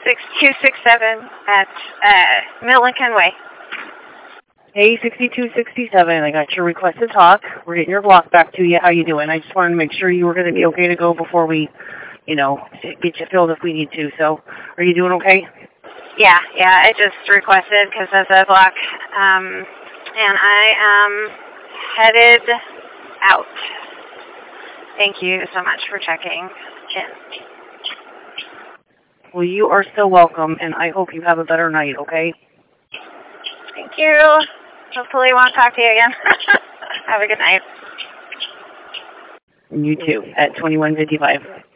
6267 at Lincoln Way. Hey, 6267, I got your request to talk. We're getting your block back to you. How you doing? I just wanted to make sure you were going to be okay to go before we, get you filled if we need to. So, are you doing okay? Yeah, I just requested because of the block. And I am headed out. Thank you so much for checking in. Well, you are so welcome, and I hope you have a better night, okay? Thank you. Hopefully I won't talk to you again. Have a good night. And you too, at 2155.